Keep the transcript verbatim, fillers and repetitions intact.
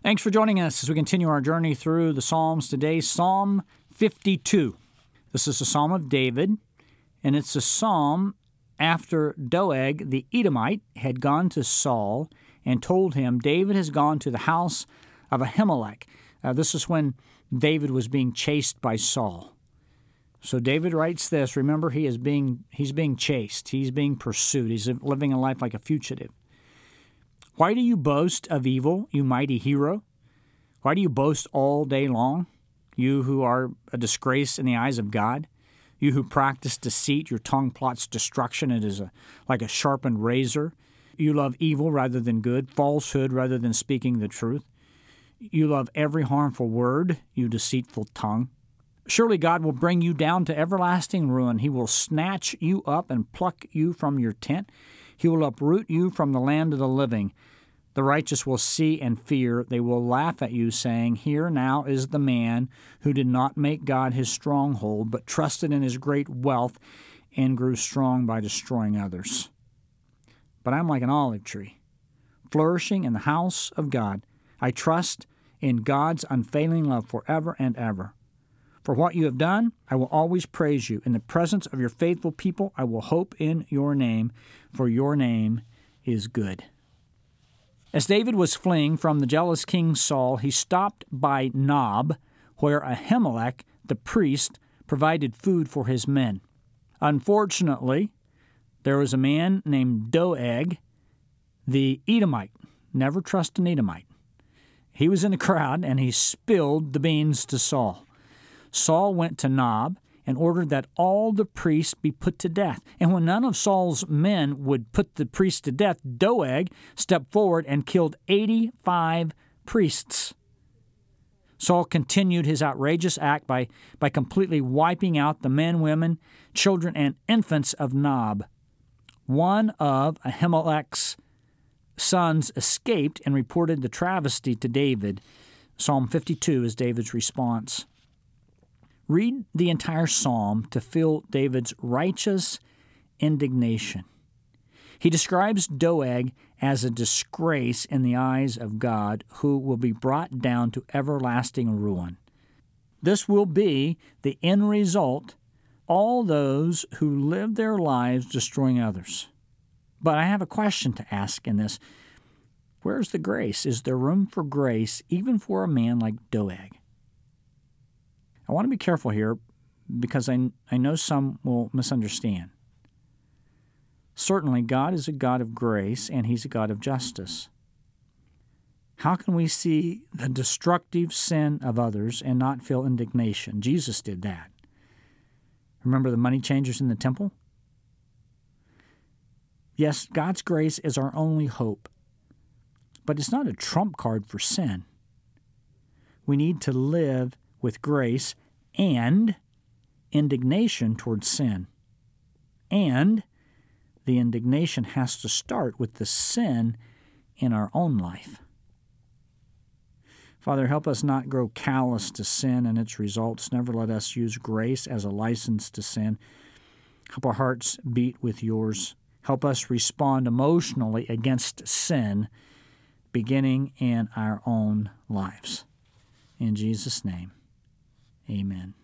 Thanks for joining us as we continue our journey through the Psalms today. Psalm fifty-two. This is a Psalm of David, and it's a psalm after Doeg the Edomite had gone to Saul and told him, David has gone to the house of Ahimelech. Uh, this is when David was being chased by Saul. So David writes this. Remember, he is being he's being chased. He's being pursued. He's living a life like a fugitive. Why do you boast of evil, you mighty hero? Why do you boast all day long, you who are a disgrace in the eyes of God? You who practice deceit, your tongue plots destruction. It is a, like a sharpened razor. You love evil rather than good, falsehood rather than speaking the truth. You love every harmful word, you deceitful tongue. Surely God will bring you down to everlasting ruin. He will snatch you up and pluck you from your tent. He will uproot you from the land of the living. The righteous will see and fear. They will laugh at you, saying, Here now is the man who did not make God his stronghold, but trusted in his great wealth and grew strong by destroying others. But I'm like an olive tree, flourishing in the house of God. I trust in God's unfailing love forever and ever. For what you have done, I will always praise you. In the presence of your faithful people, I will hope in your name, for your name is good. As David was fleeing from the jealous King Saul, he stopped by Nob, where Ahimelech, the priest, provided food for his men. Unfortunately, there was a man named Doeg, the Edomite. Never trust an Edomite. He was in the crowd, and he spilled the beans to Saul. Saul went to Nob and ordered that all the priests be put to death. And when none of Saul's men would put the priests to death, Doeg stepped forward and killed eighty-five priests. Saul continued his outrageous act by, by completely wiping out the men, women, children, and infants of Nob. One of Ahimelech's sons escaped and reported the travesty to David. Psalm fifty-two is David's response. Read the entire psalm to feel David's righteous indignation. He describes Doeg as a disgrace in the eyes of God who will be brought down to everlasting ruin. This will be the end result, all those who live their lives destroying others. But I have a question to ask in this. Where's the grace? Is there room for grace even for a man like Doeg? I want to be careful here because I, I know some will misunderstand. Certainly, God is a God of grace and He's a God of justice. How can we see the destructive sin of others and not feel indignation? Jesus did that. Remember the money changers in the temple? Yes, God's grace is our only hope, but it's not a trump card for sin. We need to live with grace and indignation towards sin. And the indignation has to start with the sin in our own life. Father, help us not grow callous to sin and its results. Never let us use grace as a license to sin. Help our hearts beat with yours. Help us respond emotionally against sin, beginning in our own lives. In Jesus' name, amen.